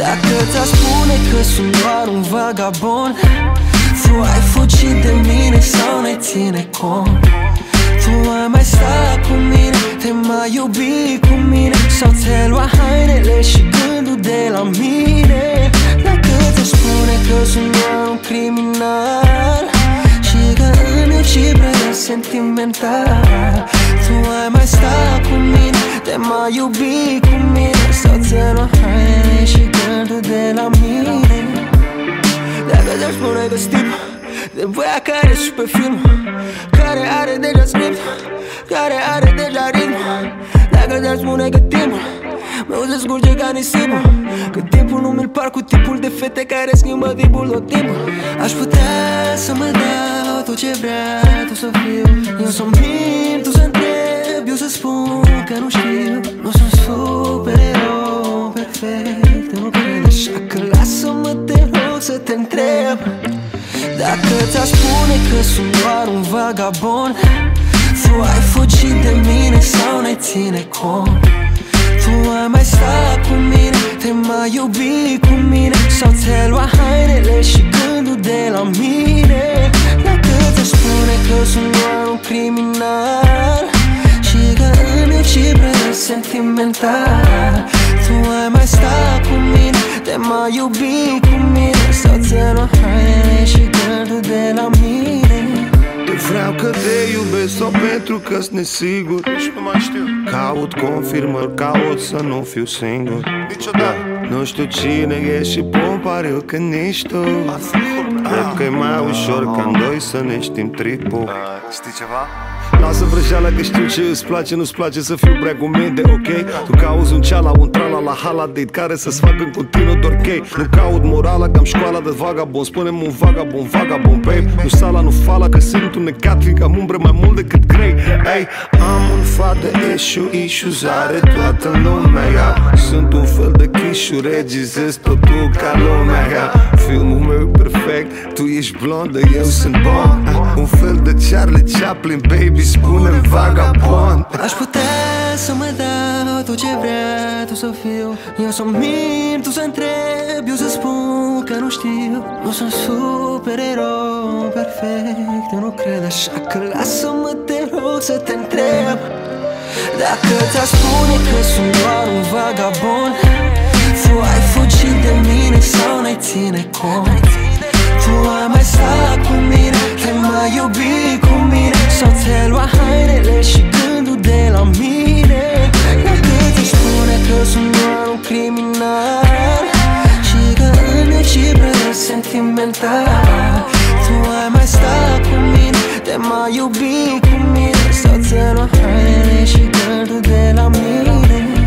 Dacă ți-aș spune că sunt doar un vagabond, tu ai fugit de mine sau ne ține cont? Tu ai mai stat cu mine, te mai iubi cu mine, sau ți-ai luat hainele și gândul de la mine? Dacă ți-aș spune că sunt doar un criminal și că îmi uci prea sentimental, tu ai mai stat cu mine, te mai iubi cu mine, sau ți-ai luat hainele și gândul de la mine? Dacă ți-aș spune că stim de băia care și pe film, care are deja script, care are deja ritm. Dacă ți-ar spune că timpul meu se scurge ca nisipul, că timpul nu mi-l par cu tipul de fete care schimbă tipul tot timpul. Aș putea să mă dau tot ce vrea tu să fiu. Eu să mint, tu să întreb, eu să spun că nu știu. Nu sunt supererou perfect, nu cred, așa că lasă-mă te rog să te întreb. Dacă ți-aș spune că sunt doar un vagabond, tu ai fugit de mine sau ne ține cont? Tu ai mai stat cu mine, te mai iubi cu mine, sau ți-ai luat hainele și gândul de la mine? Dacă ți-aș spune că sunt doar un criminal și că îmi uci prea sentimental, tu ai mai stat cu mine, te mai iubi cu mine, sau ți-ai luat hainele și gândul de la mine? Vreau că te iubesc sau pentru că-s nesigur și nu mai știu. Caut confirmări, caut să nu fiu singur niciodată. Nu știu cine e și pariu că nici tu. Cred că e mai ușor ca doi să ne știm tripul. Știi ceva? Lasă vrăjeala că știu ce îți place, nu-ți place să fiu prea cu minte, ok? Tu cauzi un ceala, un trala la haladate care să-ți facă în continuu doar chei. Nu caut morala, că am școala de vagabond, spune-mi un vagabond, vagabond, babe. Nu sala, nu fala, că sunt un necat, fiindcă am umbre mai mult decât grei. Hey, am un fat de issues, are toată lumea, yeah. Sunt un fel de chișu, regizez totul ca lumea, yeah. Filmul meu perfect, tu ești blondă, eu sunt bon. Un fel de Charlie Chaplin, baby, spune-mi vagabond. Aș putea să mă dau tot ce vrea tu să fiu. Eu să mint, tu să întreb, eu să spun că nu știu. Nu sunt supererou perfect, eu nu cred, așa că lasă-mă te rog să te întreb. Dacă ți-aș spune că sunt doar un vagabond, tu ai fugit de mine sau ne ține cont? Tu ai mai stat cu mine, te mai iubi cu mine, sau ți-ai luat hainele și gândul de la mine? Dacă ți-aș spune că sunt doar un criminal și că îmi uci prea sentimental, tu ai mai stat cu mine, te mai iubi cu mine, sau ți-ai luat hainele și gândul de la mine?